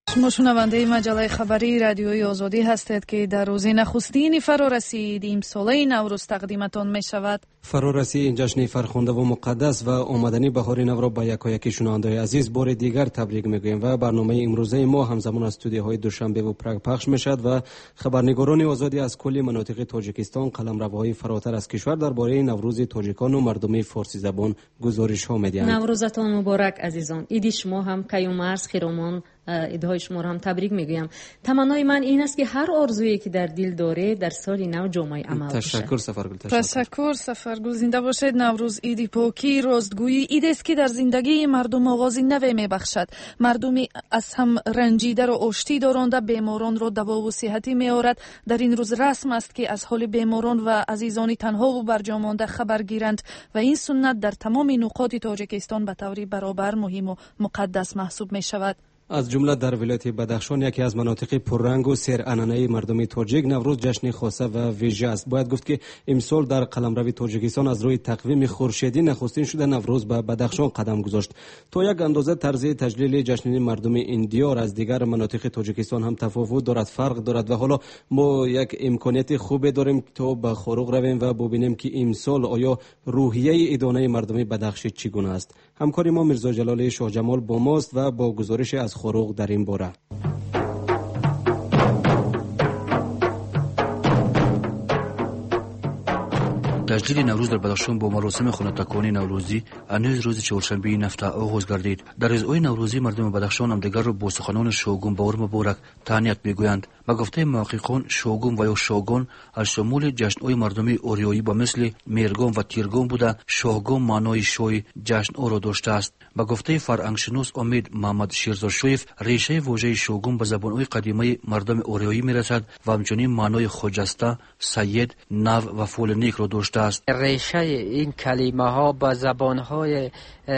شما شنونده مجله خبری رادیوی آزادی هستید که در روز نخستین فرارسید امساله نوروز تقدیمتان می شود. فرارسید این جشن فرخنده و مقدس و آمدنی بهار نو را به یکایک شنوندگان عزیز بار دیگر تبریک میگوییم و برنامه امروزه ما همزمان از استودیوهای دوشنبه و پراگ پخش میشد و خبرنگاران آزادی از کل مناطق تاجیکستان قلمروهای فراتر از کشور درباره نوروز تاجیکان و مردم فارسی زبان گزارش ها میدهند. نوروزتان مبارک عزیزان. عید شما هم کیومرز خیرامان ایدهای شما را هم تبریک میگویم. تمنای من این است که هر آرزویی که در دل داره در سال نو جامعه عمل بشه. تشکر سفرگل. تشکر سفرگل. زنده باشید. نوروز عیدی پاکی، راستگویی، عید است که در زندگی مردم آغاز نو میبخشد. مردمی از هم رنجیده را آشتی دارنده بیماران را دوا و صحتی میآورد. در این روز رسم است که از حال بیماران و عزیزان تنها و برجامانده خبر گیرند و این سنت در تمام نقاط تاجیکستان به طور برابر مهم و مقدس محسوب می شود. از جمله در ولایت بدخشان یکی از مناطق پررنگ و سرعنانه مردم تاجیک نوروز جشن خاصه و ویژه است. باید گفت که امسال در قلمرو تاجیکستان از روی تقویم خورشیدی نخستین شده نوروز به بدخشان قدم گذاشت. تا یک اندازه طرز تجلیل جشن مردم این دیار از دیگر مناطق تاجیکستان هم تفاوت دارد، فرق دارد و حالا ما یک امکانیت خوب داریم تا به خاروق رویم و ببینیم که امسال آیا روحیه ادانه مردم بدخش چگونه است. همکار ما میرزا جلال شاه جمال با ماست و با گزارش از خاروق در این باره. تجلیل نوروز در بدخشان با مراسم خانتکانی نوروزی هنوز روز چهارشنبه نفته آغاز گردید. در روزهای نوروزی مردم بدخشان همدیگر را با سخنان شوگون باور مبارک تهنیت میگویند. به گفته محققان شوگون و یا شاگون از شمول جشن‌های مردمی اوریایی با مثل میرگان و تیرگان بوده. شاگون معنای شوی جشن را داشته است. به گفته فرهنگشناس امید محمد شیرزادشویف ریشه واژه شوگون به زبان‌های قدیمی مردم اوریایی میرسد و همچنین معنای خجسته، سید، نو و فول نیک را داشته است. ریشه این کلمه ها به زبان‌های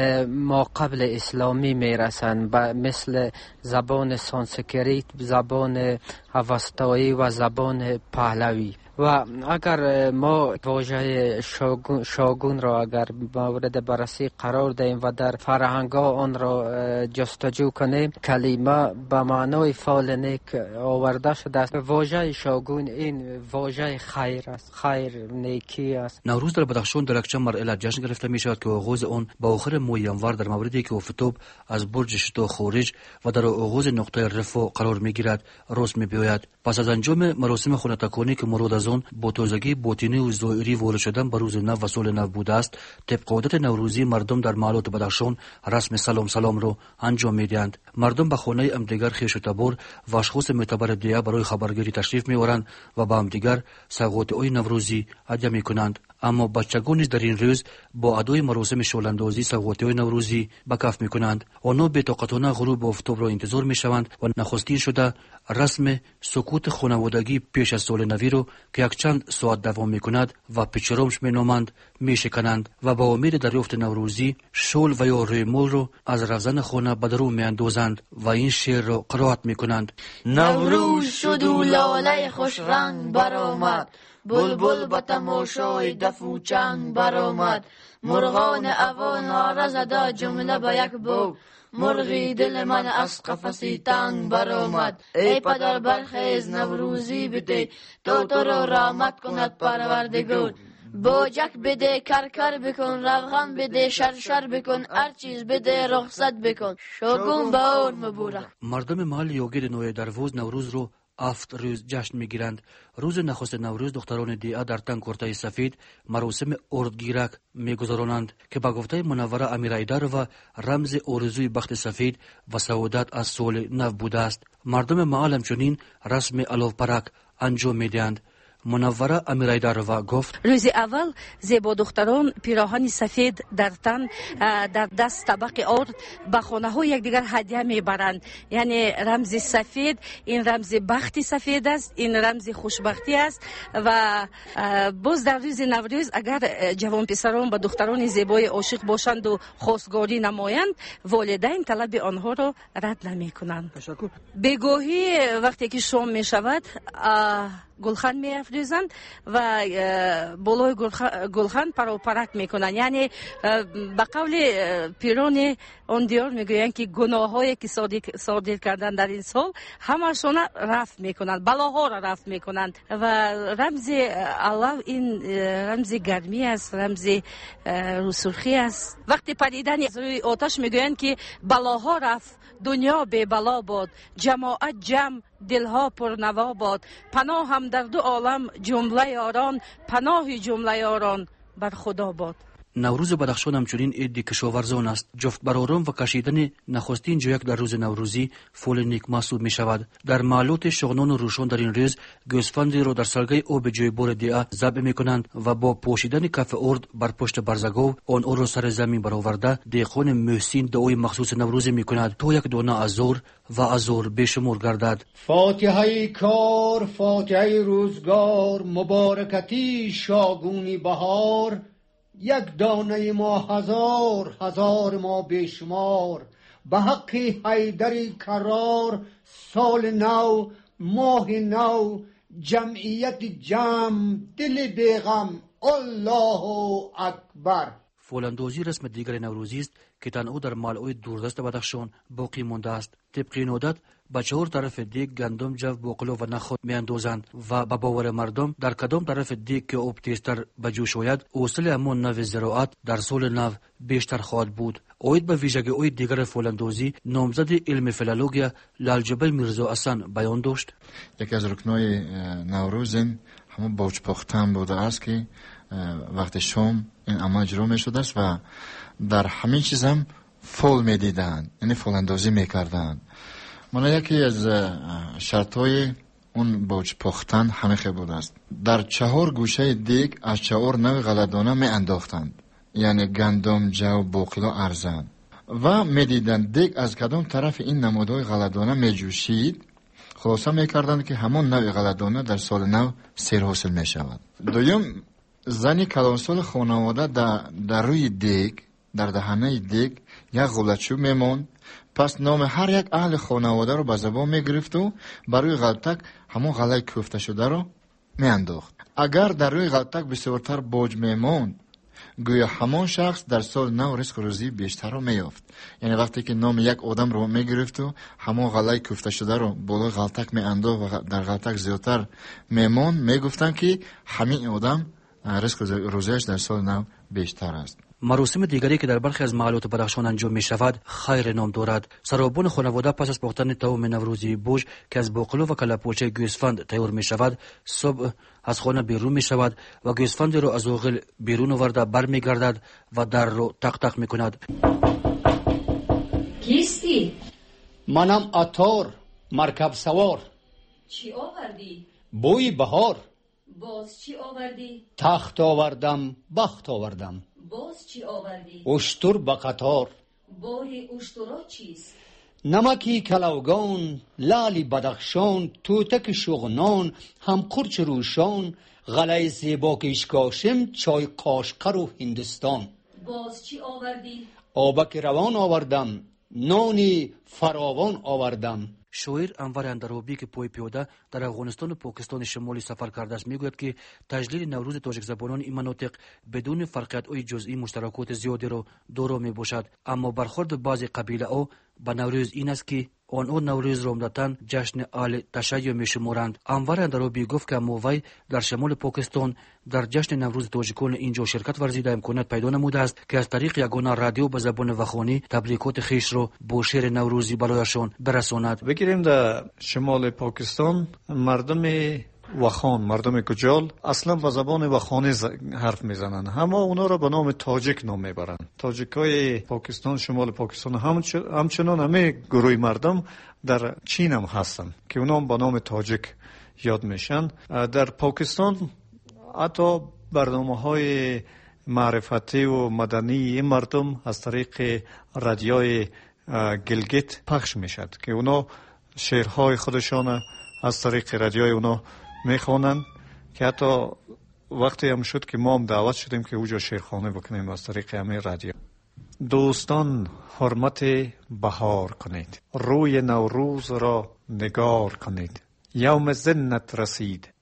ما قبل اسلامی میرسند، مثل زبان سانسکریت، زبان اوستایی و زبان پهلوی. و اگر ما واژه شاگون را اگر مورد بررسی قرار دهیم و در فرهنگ‌ها آن را جستجو کنیم، کلمه به معنای فال نیک آورده شده است. واژه شاگون این واژه خیر است، خیر، نیکی است. نوروز در بدخشان در یک چند مرحله جشن گرفته می شود که آغاز آن با آخر ماه ینور در موردی که آفتاب از برج شتا خارج و در آغاز نقطه رفع قرار می گیرد راست می بیاید. پس از انجام مراسم خانتکانی که مراد از آن با تازگی باطنی و ظاهری وارد شدن به روز نو و سال نو بوده است، طبق عادت نوروزی مردم در محلات بدخشان رسم سلام را انجام میدهند. مردم به خانه همدیگر خویش و تبار و اشخاص معتبر دیگر برای خبرگیری تشریف می‌آورند و به همدیگر سوغات‌های نوروزی هدیه می‌کنند. اما بچگان نیز در این روز با ادای مراسم شعله‌اندازی سوغات‌های نوروزی به کف می‌کنند. آنها بی‌طاقتانه غروب آفتاب را انتظار می‌شوند و نخستین شده رسم سکوت خانوادگی پیش از سال نوی را که یک چند ساعت دوام می‌کند و پیچرامش می‌نامند می‌شکنند و با امید دریافت نوروزی شال و یا ریمول را از رهزن خانه به درون می‌اندازند و این شعر را قرائت می‌کنند. نوروز شد و لاله خوش رنگ برآمد، بلبل با تماشای دف و چنگ برآمد، مرغان اوان نعره زده جمله به یک بو، مرغی دل من از قفسی تنگ برآمد. ای پدر برخیز نوروزی بده، تا تو را رحمت کند پروردگار. باجک بده، کرکر بکن، روغن بده، شرشر بکن، هر چیز بده رخصت بکن. شاگون بهار مبارک. مردم محل یاگید نوی دروز نوروز رو 7 روز جشن میگیرند. روز نخست نوروز دختران دیعه در تن کرته سفید مراسم اردگیرک میگذرانند که به گفته منوره امیرایدرova رمز آرزوی بخت سفید و سعادت از سال نو بوده است. مردم محل همچنین رسم الاو پرک انجام میدهند. منوره امیرایدرova گفت روز اول زیبا دختران پیراهن سفید در تن در دست طبق ارد به خانه ها یکدیگر هدیه میبرند. یعنی رمز سفید، این رمز بخت سفید است، این رمز خوشبختی است. و باز در روز نوروز اگر جوان پسران با دختران زیبای عاشق باشند و خواستگاری نمایند، والدین طلب آنها را رد نمی کنند. بگاهی وقتی که شام می شود گلخن می‌افروزند و بالای گلخن پروپرک میکنند. یعنی به قول پیران اون دیار میگویند که گناهایی که صادر کردن در این سال همشون رفع میکنند، بلاها را رفع میکنند و رمز الله این رمز گرمی است، رمز روسرخی است. وقتی پریدن از روی آتش میگویند که بلاها رفت، دنیا به بلا باد، جماعت جمع، دلها پر نوا باد، پناه هم در دو عالم جمله یاران، پناه جمله یاران بر خدا باد. نوروز بدخشان همچنین عید کشاورزان است. جفت برآرام و کشیدن نخستین جویک در روز نوروزی فول نیک محسوب می شود. در معلوط شغنان و روشان در این روز گوسفندی را در سلگه آب جویبار دیعه ذبح می کنند و با پوشیدن کف ارد بر پشت برزگاو آن را سر زمین برآورده دیقان محسین دعای مخصوص نوروزی می کند تا یک دانه ازور و ازور بشمار گردد. فاتحه کار، فاتحه روزگار، مبارکتی شاگونی بهار، یک دانه ما هزار، هزار ما بیشمار، به حق حیدری کرار، سال نو، ماه نو، جمعیت جمع، دل بیغم، الله اکبر. فولاندازی رسم دیگر نوروزی است که تنها در ملعه دوردست بدخشان باقی مانده است. طبق این عادت به 4 طرف دیگ گندم، جو، باقلا و نخود میاندازند و به باور مردم در کدام طرف دیگ که آب تیزتر به جوش آید حاصل همان نوع زراعت در سال نو بیشتر خواهد بود. عاید به ویژگی‌های دیگر فولاندازی نامزد علم فیلولوژی لالجبل میرزا حسن بیان داشت. یکی از رکنای نوروز همون باج پختن بوده است که وقت شام این عمل اجرا می شده است و در همین چیز هم فول می دیدن، یعنی فول اندازی می کردن. من یکی از شرطای اون باج پختن همه خیلی بوده است. در 4 گوشه دیگ از 4 نوع غله‌دانه می انداختند، یعنی گندم، جو، باقلا، ارزن و می دیدن دیگ از کدام طرف این نمودهای غله‌دانه می جوشید. خلاصه می کردند که همون نوع غله‌دانه در سال نو سیر حاصل می شود. دوم، زنی کلانسال خانواده در روی دیگ، در دهنه دیگ یک غلطچوب میموند. پس نام هر یک اهل خانواده رو به زبان میگرفت و بر روی غلطک همون غله کوفته شده رو میانداخت. اگر در روی غلطک بسیارتر باج میموند گویا همون شخص در سال نو رزق و روزی بیشتر رو میافت. یعنی وقتی که نام یک آدم رو میگرفت و همون غله کوفته شده رو بالای غلطک میانداخت و در غلطک زیادتر میموند، میگفتن که همین آدم رزق روزیش در سال نو بیشتر است. مراسم دیگری که در برخی از محلات بدخشان انجام می شود خیر نام دارد. سرابان خانواده پس از پختن توم نوروزی بوج که از باقلا و کله‌پاچه گوسفند تیار می شود صبح از خانه بیرون می شود و گوسفند را از اوغل بیرون آورده بر می گردد و در رو تق تق می کند. کیستی؟ منم عطار، مرکب سوار. چی آوردی؟ بوی بهار. باز چی آوردی؟ تخت آوردم، بخت آوردم. باز چی آوردی؟ اشتر به قطار. باری اشترا چیست؟ نمکی کلوگان، لالی بدخشان، توتک شغنان، هم قرچ روشان، غله زیبا کشکاشم، چای قاشقر و هندستان. باز چی آوردی؟ آبک روان آوردم، نانی فراوان آوردم. شاعر انور اندرابی که پای پیاده در افغانستان و پاکستان شمالی سفر کرده است میگوید که تجلیل نوروز تاجیک زبانان این مناطق بدون فرقیت‌های جزئی مشترکات زیادی را دارا می باشد، اما برخورد بعضی قبیله ها به نوروز این است که آنها نوروز را عمدتاً جشن آل تشیع می شمارند. انور اندرابی گفت که وی در شمال پاکستان در جشن نوروز تاجیکان اینجا شرکت ورزیده امکانات پیدا نموده است که از طریق یگانه رادیو به زبان وخانی تبریکات خویش را با شعر نوروزی برایشان برساند. بگیریم در شمال پاکستان مردم وخان، مردم کجال اصلا با زبان وخانی حرف میزنن، همه اونا را به نام تاجیک نام میبرند. تاجیکای پاکستان، شمال پاکستان همچنان همه گروه مردم در چین هم هستن که اونا هم به نام تاجیک یاد میشن. در پاکستان حتی برنامه‌های معرفتی و مدنی این مردم از طریق رادیوی گلگیت پخش میشد که اونا شعرهای خودشان از طریق رادیوی اونا میخوانن که حتی وقتی هم شد که ما هم دعوت شدیم که اوجا شعرخوانی بکنیم از طریق همه رادیو. دوستان حرمت بهار کنید، روی نوروز را نگار کنید، یوم زنت رسید،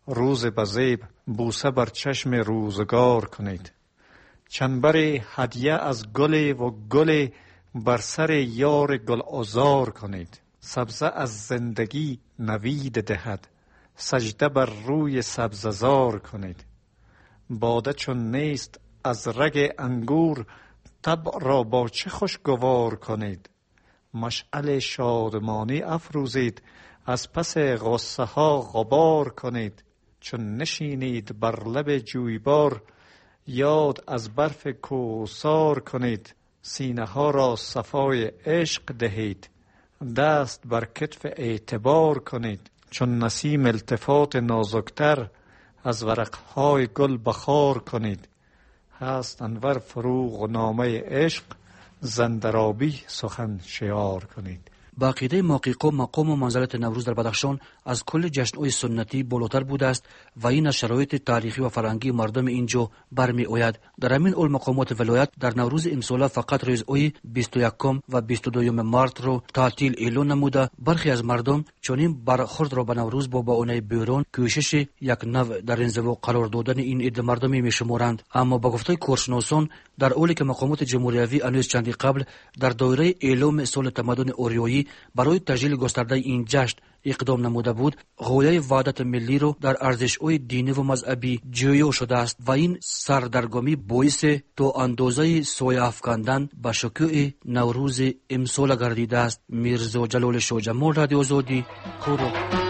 روز بزیب بوسه بر چشم روزگار کنید. چنبر هدیه از گل و گل بر سر یار گل آزار کنید. سبزه از زندگی نوید دهد، سجده بر روی سبززار کنید. باده چون نیست از رگ انگور، طبع را با چه خوشگوار کنید. مشعل شادمانی افروزید، از پس غصه ها غبار کنید. چون نشینید بر لب جویبار، یاد از برف کوثار کنید. سینه ها را صفای عشق دهید، دست بر کتف اعتبار کنید. چون نسیم التفات نازکتر، از ورقهای گل بخار کنید. هست انور فروغ و نامه عشق، زندرابی سخن شیار کنید. با عقیده محققان مقام و منزلت نوروز در بدخشان از کل جشن‌های سنتی بالاتر بوده است و این از شرایط تاریخی و فرهنگی مردم اینجا برمی آید. در همین مقامات ولایت در نوروز امسال فقط روزهای 21 و 22 مارس رو تعطیل اعلان نموده. برخی از مردم چنین برخورد را به نوروز با بهانه بیرون کوشش یک نوع در انزوا قرار دادن این عده مردمی می‌شمارند. اما با گفته کارشناسان در حالی که مقامات جمهوری هنوز چندی قبل در دایره اعلام سال تمدن اوریایی برای تجلیل گسترده این جشن اقدام نموده بود، غایه وحدت ملی رو در ارزش‌های دینی و مذهبی جویا شده است و این سردرگمی باعث تا اندازه سایه افکندن به شکوه نوروز امسال گردیده است. میرزا جلال شاهجمال، رادیو آزادی، کورو.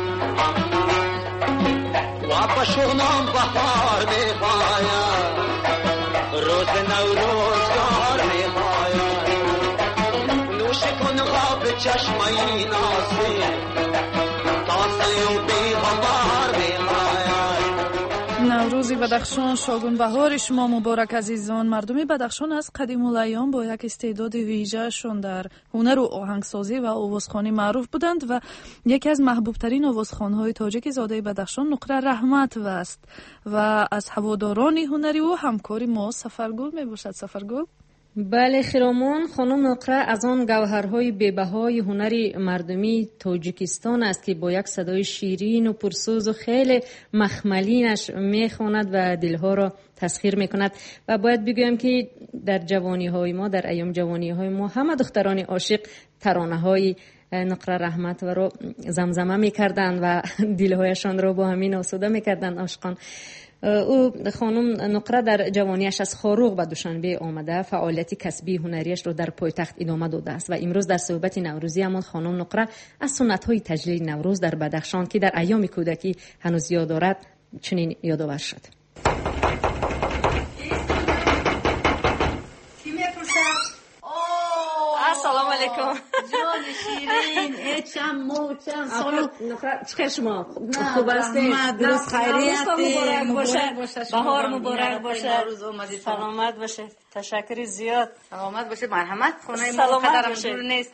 و بشونم بهار می‌پاید، روز نوروز دار می‌پاید. نوش کن خواب چشمای نازی، نوروزی بدخشان شاگون بهار شما مبارک عزیزان. مردم بدخشان از قدیم الایام با یک استعداد ویژه‌شون در هنر و آهنگسازی و آوازخوانی معروف بودند و یکی از محبوبترین آوازخوان‌های تاجیک زاده بدخشان نقره رحمت است و از هواداران هنری و همکاری ما سفرگل میباشد. سفرگل. بله خیرامان، خانم نقره از آن گوهرهای بی‌بهای هنری مردمی تاجیکستان است که با یک صدای شیرین و پرسوز و خیلی مخملینش میخواند و دلها را تسخیر میکند. و باید بگویم که در جوانی های ما، در ایام جوانی های ما، همه دختران عاشق ترانه های نقره رحمت و را زمزمه میکردند و دلهایشان را با همین آسوده میکردند عاشقان. او خانم نقره در جوانیش از خاروق به دوشنبه آمده فعالیت کسبی هنریش رو در پایتخت ادامه داده است و امروز در صحبت نوروزی همان خانم نقره از سنت‌های تجلیل نوروز در بدخشان که در ایام کودکی هنوز یاد دارد چنین یادآور شد. سلام علیکم جان شیرین اچم موچم سلام چخیر شما خوب هستید؟ درست خیریت مبارک باشه، بهار مبارک باشه، سلامت باشه. تشکر زیاد. سلامت باشه. مرحمت خونه ما قدرم دور نیست.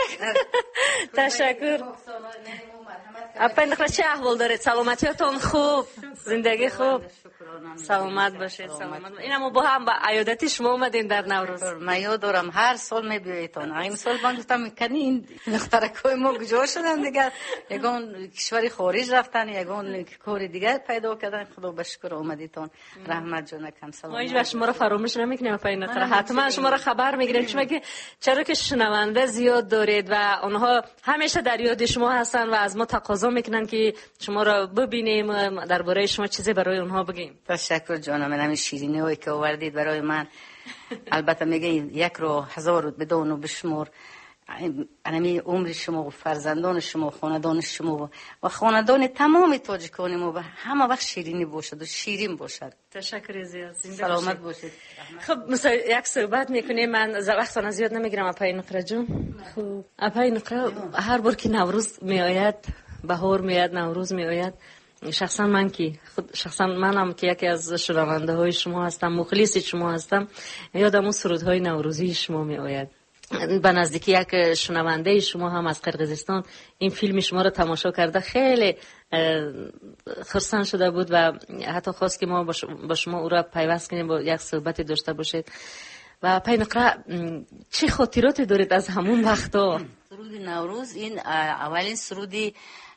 تشکر. اپای نخره چه احوال دارید؟ سلامتیتون خوب؟ زندگی خوب؟ سلامت باشید. اینم با هم با عیادت شما اومدین در نوروز. من یاد دارم هر سال میبیایتون. این سال من گفتم کنی این دخترکای ما کجا شدن دیگه، یگان کشوری خارج رفتن، یگان کار دیگه پیدا کردن. خدا به شکر اومدیتون. رحمت جان کم سلام. ما هیچ شما رو فراموش نمیکنیم اپای نخره. حتما شما رو خبر میگیریم چون که چرا که شنونده زیاد دارید و اونها همیشه در یاد شما هستن و از ما تقاضا میکنن که شما رو ببینیم، درباره شما چیزی برای اونها بگیم. تشکر جانم. من همین شیرینی هایی که آوردید برای من. البته میگه یک رو 1000 بدون و بشمر. همین عمر شما و فرزندان شما و خاندان شما و خاندان تمام تاجیکان ما و همه وقت شیرینی باشد و شیرین باشد. تشکر زیاد. سلامت باشید. خب مثلا یک صحبت میکنیم، من وقتنا زیاد نمیگیرم. اپای نقره جون. خب اپای نقره هر بار که نوروز میآید، بهار میاد، نوروز میآید، شخصا منم که یکی از شنونده های شما هستم، مخلص شما هستم، یادم اون سرودهای نوروزی شما می آید. به نزدیکی یک شنونده شما هم از قرقیزستان این فیلم شما رو تماشا کرده، خیلی خرسند شده بود و حتی خواست که ما با شما او را پیوست کنیم، با یک صحبتی داشته باشید. و پای نقره چه خاطراتی دارید از همون وقتا؟ سرود نوروز این اولین سرودی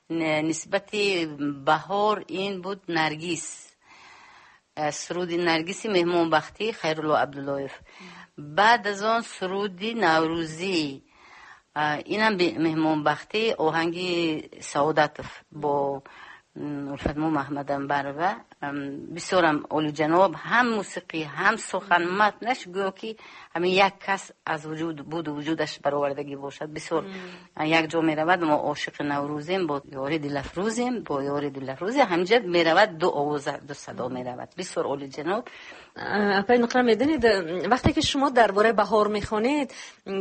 نسبت بهار این بود نرگس، سرود نرگسی مهمون بختی خیرالله عبداللهیف. بعد از آن سرود نوروزی، اینم مهمون بختی آهنگی سعادت با الفتمو محمد انبر. بسیارم اولو جناب، هم موسیقی هم سخن متنش گویا که همین یک کس از وجود بود و وجودش برآوردگی باشد. بسیار یک جا می رود ما عاشق نوروزیم، با یاری دلفروزیم، با یاری دلفروزی همجد می رود دو آواز دو صدا می رود. بسیار اولو جناب. اپای نقره میدونید وقتی که شما درباره بهار میخونید،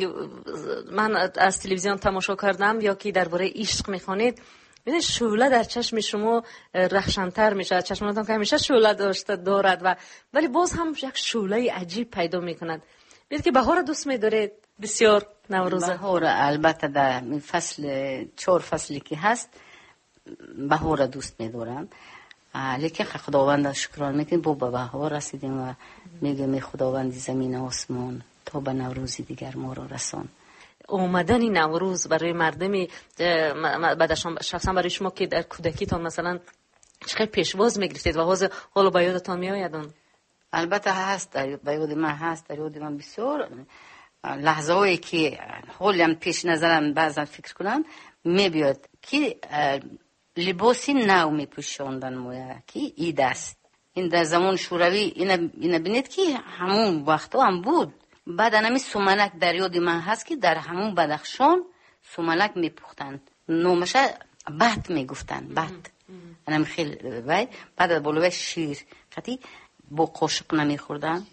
من از تلویزیون تماشا کردم یا که درباره عشق میخونید، ببینید شعله در چشم شما رخشن‌تر میشه، چشمانتون که همیشه شعله دارد ولی باز هم یک شعله عجیب پیدا میکند. ببینید که بهار دوست می‌دارید بسیار، نوروز بهار البته در فصل 4 فصلی که هست بهار دوست می‌دارم، لیکن خداوند شکرانه میکنیم با بهار رسیدیم و میگیم خداوند زمین و آسمان تا به نوروزی دیگر ما رو رسان. اومدن نوروز برای مردمی بعدشان شخصا برای شما که در کودکیتان مثلا چقدر پیشواز میگرفتید و حالا به یادتان میآیدون؟ البته هست، به یاد من هست، در یاد من بسیار لحظه هایی که حالیم پیش نظرم بعضا فکر کنم میبیاد که لباسی نو میپوشاندن مویا که اید است. این در زمان شوروی اینه بینید که همون وقتا هم بود. بعد انمی سومنک در یاد من هست که در همون بدخشان سومنک میپختند، نومشه بط میگفتن، بط انمی خیلی وای. بعد از بلوه شیر خطی با قاشق نمیخوردن،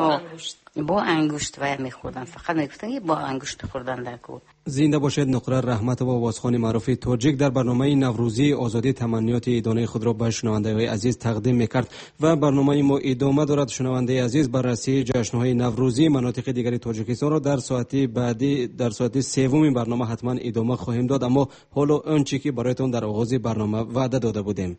با انگشت وای میخوردن، فقط میگفتن با انگشت خوردن در کور. زنده باشد نقره رحمت و آوازخوان معروف تاجیک در برنامه نوروزی آزادی تمنیات ایدانه خود را به شنوندگان عزیز تقدیم میکرد و برنامه ما ادامه دارد. شنونده عزیز، بررسی جشن‌های نوروزی مناطق دیگری تاجیکستان را در ساعت بعدی در ساعت سوم برنامه حتما ادامه خواهیم داد، اما حالا آنچه که برایتان در آغاز برنامه وعده داده بودیم.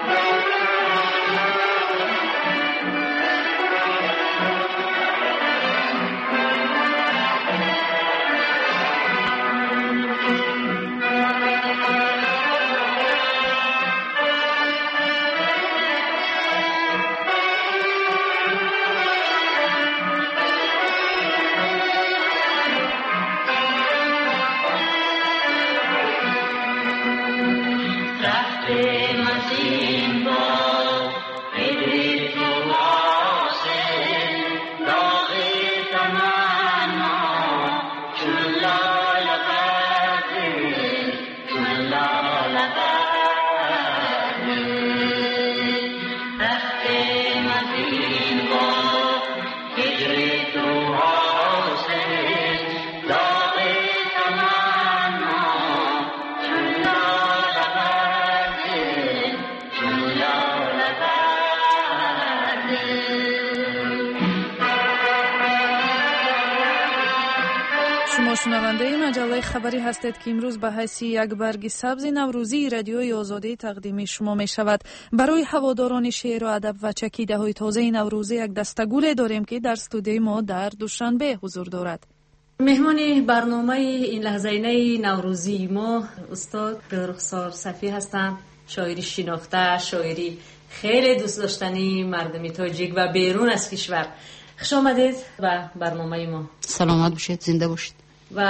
شنونده مجله خبری هستید که امروز به حیث یک برگ سبز نوروزی رادیوی آزادی تقدیم شما می شود. برای هواداران شعر و ادب و چکیده های تازه نوروزی یک دسته گل داریم که در استودیوی ما در دوشنبه حضور دارد. مهمان برنامه این لحظه نوروزی ما استاد رخسار صفی هستند، شاعری شناخته، شاعری خیلی دوست داشتنی مردمی تاجیک و بیرون از کشور. خوش آمدید به برنامه ما. سلامت باشید، زنده باشید. و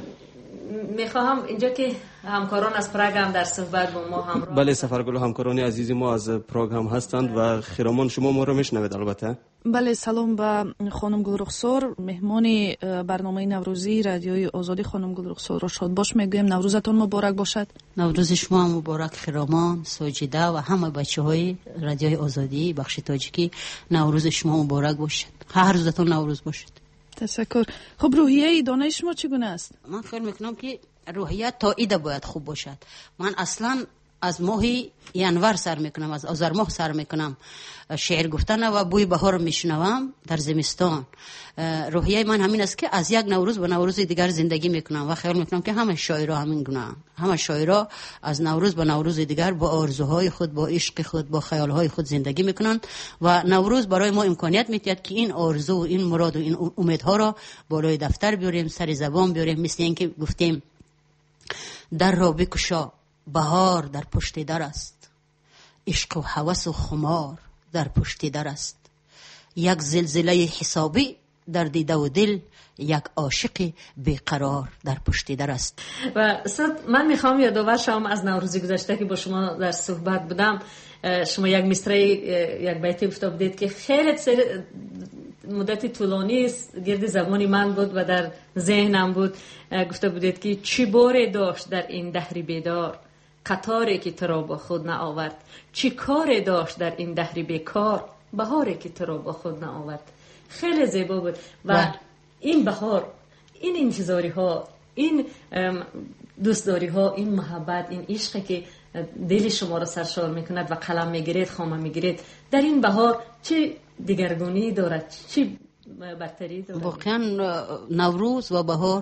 میخواهم اینجا که همکاران از پراگ هم در صحبت با ما همراه. بله سفرگل و همکاران عزیز ما از پراگ هم هستند و خیرامان شما ما رو میشنوید البته. بله سلام به خانم گلرخسار، مهمان برنامه نوروزی رادیوی آزادی. خانم گلرخسار را شاد باش میگویم، نوروزتون مبارک باشد. نوروز شما مبارک خیرامان، ساجده و همه بچهای رادیوی آزادی بخش تاجیکی، نوروز شما مبارک باشد. هر روزتون نوروز باشد. تشکر. خب روحیه دانش شما چگونه است؟ من فکر میکنم که روحیه تا ایده باید خوب باشد. من اصلا از ماه ینور سر میکنم، از آذر ماه سر میکنم شعر گفتن و بوی بهار میشنوم در زمستان. روحیه من همین است که از یک نوروز به نوروز دیگر زندگی میکنم و خیال میکنم که همه شاعرها همین گونه، همه شاعرها از نوروز به نوروز دیگر با آرزوهای خود، با عشق خود، با خیالهای خود زندگی میکنند و نوروز برای ما امکانیت میدهد که این آرزو و این مراد و این امیدها را بالای دفتر بیاریم، سر زبان بیاریم. مثل اینکه گفتیم در را بکشا بهار در پشت در است، عشق و هوس و خمار در پشت در است. یک زلزله حسابی در دیده و دل، یک عاشق بیقرار در پشت در است. و من میخوام یادآور شوم از نوروز گذشته که با شما در صحبت بودم، شما یک مصرع یک بیتی گفته بودید که خیلی مدت طولانی گرد زبانی من بود و در ذهنم بود. گفته بودید که چی باری داشت در این دهر بیدار، قطاری که تو را با خود نآورد. چی کاری داشت در این دهر بیکار، بهاری که تو را با خود نآورد. خیلی زیبا بود. و این بهار، این انتظاری ها، این دوستداری ها، این محبت، این عشقی که دل شما را سرشار میکند و قلم میگیرید، خامه میگیرید، در این بهار چه دیگرگونی دارد، چه برتری دارد؟ واقعا نوروز و بهار،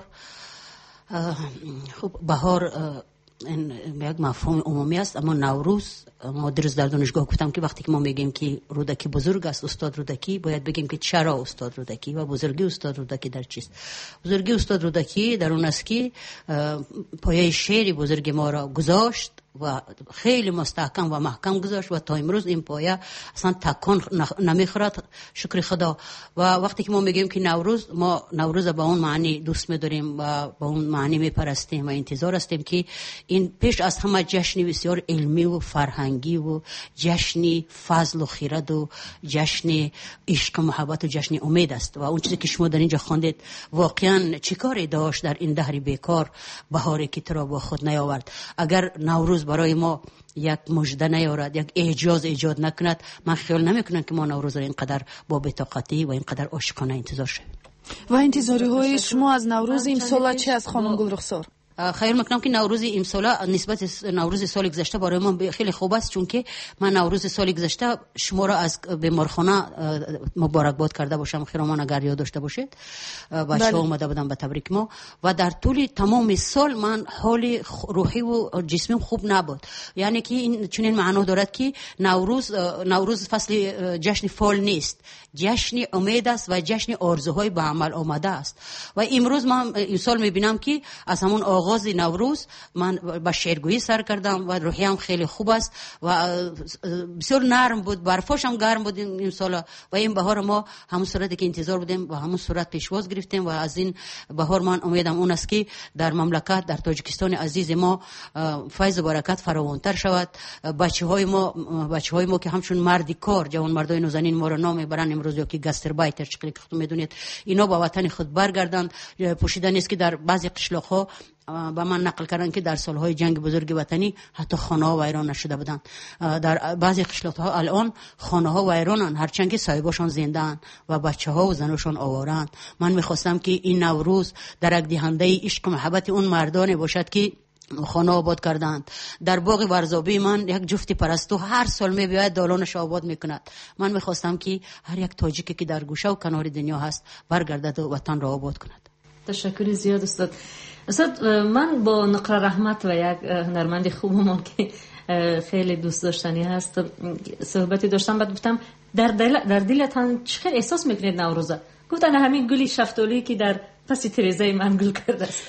خب بهار این یک مفهوم عمومی است، اما نوروز، ما درست در دانشگاه گفتم که وقتی که ما میگیم که رودکی بزرگ است، استاد رودکی، باید بگیم که چرا استاد رودکی و بزرگی استاد رودکی در چیست. بزرگی استاد رودکی در اون است که پایه شعر بزرگ ما را گذاشت و خیلی مستحکم و محکم گذاشت و تا امروز این پایه اصلا تکان نمیخورد، شکر خدا. و وقتی که ما میگیم که نوروز، ما نوروز با اون معنی دوست می‌داریم و با اون معنی میپرستیم و انتظار هستیم که این پیش از همه جشن بسیار علمی و فرهنگی و جشن فضل و خیرت و جشن عشق و محبت و جشن امید است. و اون چیزی که شما در اینجا خواندید واقعا چیکاری داشت در این دهر بیکار، بهاری که تو را با خود نیاورد. اگر نوروز برای ما یک مژده نیارد، یک اعجاز ایجاد نکند، من خیال نمیکنم که ما نوروز را اینقدر با بی‌طاقتی و اینقدر عاشقانه انتظار شد. و انتظاری های شما از نوروز امسال چه از خانم گلرخسار؟ خیال میکنم که نوروز امسال نسبت نوروز سال گذشته برای ما خیلی خوب است، چون که من نوروز سال گذشته شما را از بیمارخانه مبارکباد کرده باشم، خیرامان اگر یاد داشته باشید، بچه‌ها اومده بودن به تبریک ما، و در طول تمام سال من حال روحی و جسمی خوب نبود. یعنی که این چنین معنا دارد که نوروز فصل جشن فال نیست، جشن امید است و جشن آرزوهای به عمل آمده است. و امروز من امسال میبینم که از همون آغاز نوروز من با شعرگویی سر کردم و روحیم خیلی خوب است و بسیار نرم بود، برفاش هم گرم بود این سال. و این بهار ما همون صورتی که انتظار بودیم و همون صورت پیشواز گرفتیم و از این بهار من امیدم اون است که در مملکت، در تاجیکستان عزیز ما فیض و برکت فراوانتر شود. بچهای ما که همچون مردی کار، جوان مردای نازنین ما را نام میبرن امروز، یا که گاستربایتر چقدر که خودتون میدونید، اینا با وطن خود برگردند. پوشیدن است که در بعضی قشلاق‌ها با من نقل کردن که در سالهای جنگ بزرگ وطنی حتی خانه‌ها ویران نشده بودند. در بعضی قشلاق‌ها الان خانه‌ها ویرانن، هرچند که صاحباشون زنده‌اند و بچه‌ها و زناشون آوارند. من می‌خواستم که این نوروز درک دهنده عشق و محبت اون مردانی باشد که خانه آباد کردند. در باغ ورزابی من یک جفت پرستو هر سال می‌باید دالانش آباد می‌کند. من می‌خواستم که هر یک تاجیکی که در گوشه و کنار دنیا هست برگردد و وطن را آباد کند. تشکر زیاد استاد. استاد، من با نقره رحمت و یک هنرمند خوبم که خیلی دوست داشتنی هست صحبتی داشتم، بعد گفتم در دلتان چقدر احساس میکنید نوروزه؟ گفتن همین گلی شفتالی که در پس تریزه من گل کرده است.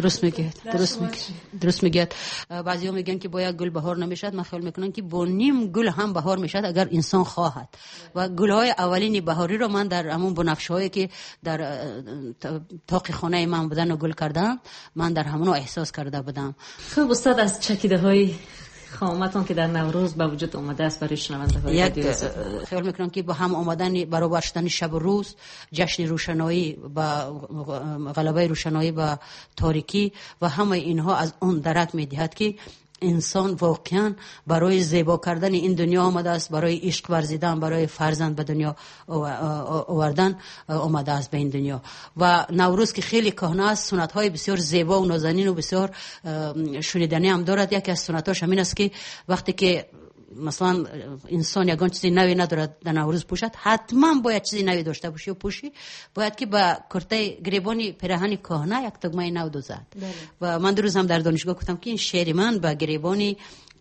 درست میگید. بعضیا میگن که با یک گل بهار نمیشد، من خیال میکنم که با نیم گل هم بهار میشد اگر انسان خواهد. و گلهای اولین بهاری رو من در همون بنفشهایی که در طاق خانه من بودن و گل کردم، من در همون احساس کرده بودم. خب استاد، از چکیده های خامتون که در نوروز به وجود اومده است برای شنونده های خیال میکنم که با هم آمدن برابر شدن شب و روز، جشن روشنایی با غلبه روشنایی با تاریکی و همه اینها از اون درک میدهد که انسان واقعا برای زیبا کردن این دنیا آمده است، برای عشق ورزیدن، برای فرزند به دنیا آوردن آمده است به این دنیا. و نوروز که خیلی کهنه است، سنت های بسیار زیبا و نازنین و بسیار شنیدنی هم دارد. یکی از سنت هاش همین است که وقتی که مثلا انسان یگان چیزی نوی ندارد در نوروز پوشد، حتما باید چیزی نوی داشته باشی و پوشی، باید که با کرته گریبانی پیراهن کهنه یک تگمه نو دوزد. و من دو روز هم در دانشگاه گفتم که این شعر من با گریبانی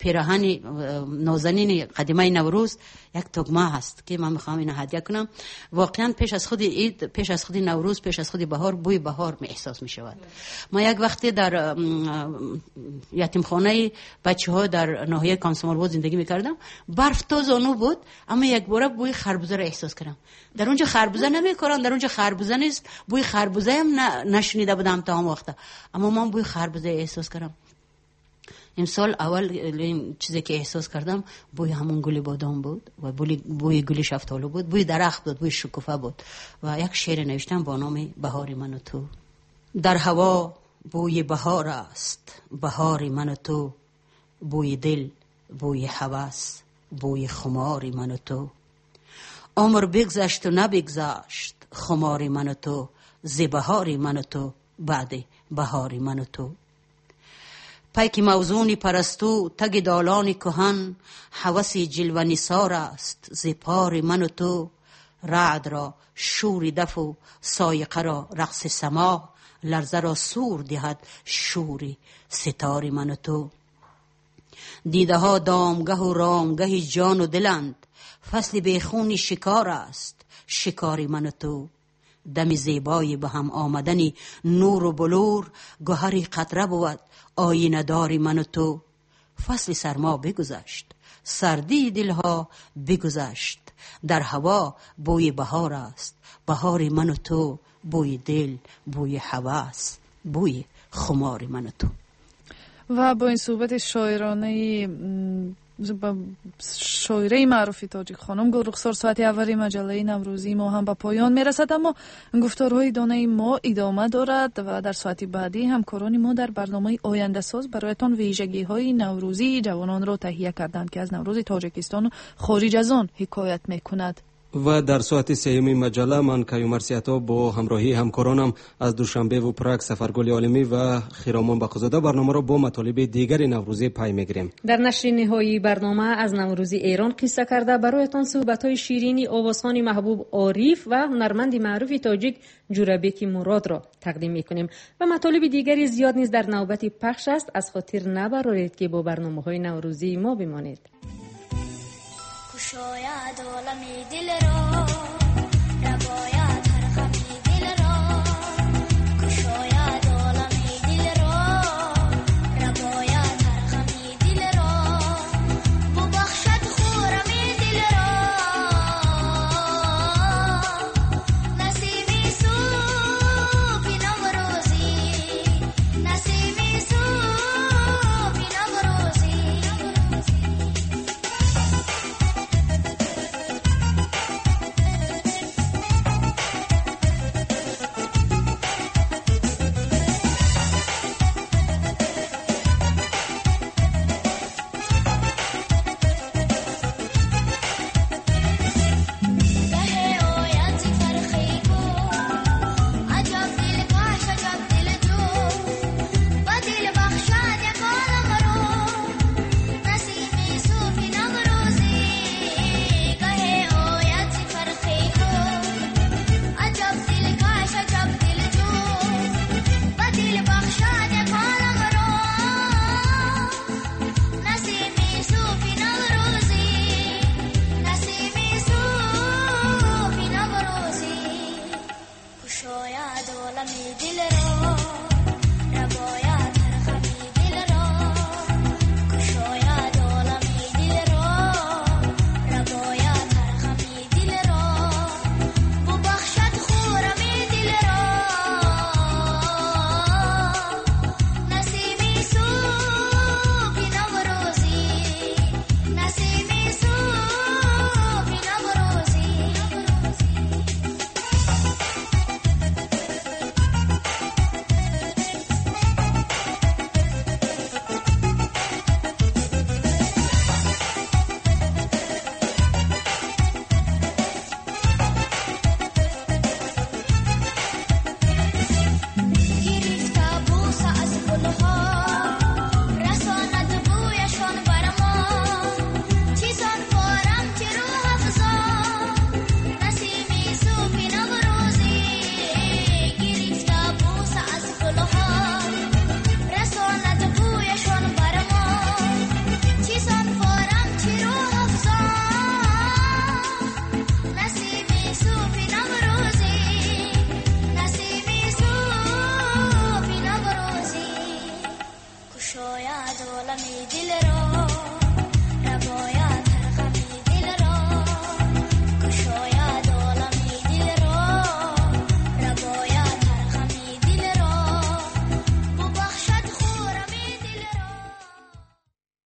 پیراهن نازنین قدیمه نوروز یک تگمه هست که من میخوام اینو هدیه کنم. واقعا پیش از خود عید، پیش از خود نوروز، پیش از خود بهار، بوی بهار می احساس می شود. ما یک وقتی در یتیمخانه بچه‌ها در ناحیه کانسومالباد زندگی میکردم. برف تازه بود، اما یک بار بوی خربوزه را احساس کردم. در اونجا خربوزه نمیکارن، در اونجا خربوزه نیست، بوی خربوزه هم نشنیده بودم تا هم وقته، اما من بوی خربوزه احساس کردم. امسال اول این چیزی که احساس کردم بوی همون گل بادام بود و بوی گل شفتالو بود، بوی درخت بود، بوی شکوفه بود. و یک شعر نوشتم با نام بهار من و تو. در هوا بوی بهار است، بهار من و تو، بوی دل، بوی هوس، بوی خمار من و تو. عمر بگذشت و نبگذشت خمار من و تو، ز بهار من و تو بعد بهار من و تو. پیک موزون پرستو تگ دالان کهن، هوس جلوه نثار است ز پار من و تو. رعد را شور دف و صاعقه را رقص سماع، لرزه را سور دهد شور ستار من و تو. دیده ها دامگه و رامگه جان و دلند، فصل بیخون شکار است شکار من و تو. دم زیبای به هم آمدنی نور و بلور، گوهری قطره بود آینه دار من و تو. فصل سرما بگذشت، سردی دلها بگذشت، در هوا بوی بهار است، بهار من و تو، بوی دل، بوی هوس، بوی خمار من و تو. و با این صحبت شاعرانه شاعره معروفی تاجیک خانم گل رخسار، ساعت اولی مجله نوروزی ما هم به پایان میرسد، اما گفتارهای دانه ما ادامه دارد و در ساعت بعدی همکاران ما در برنامه آینده ساز برایتان ویژگی های نوروزی جوانان را تهیه کردند که از نوروز تاجیکستان و خارج از آن حکایت میکند. و در ساعت سوم مجله من کیومرسیتا با همراهی همکارانم از دوشنبه و پراگ سفرگل عالمی و خیرامان بقزاده برنامه را با مطالب دیگر نوروزی پای میگیریم. در نشر نهایی برنامه از نوروزی ایران قصه کرده برایتان صحبت‌های شیرینی آوازخوان محبوب عارف و هنرمند معروف تاجیک جورابک مراد را تقدیم میکنیم و مطالب دیگری زیاد نیز در نوبت پخش است. از خاطر نبرید که با برنامه‌های نوروزی ما بمانید. شاید عالم دل را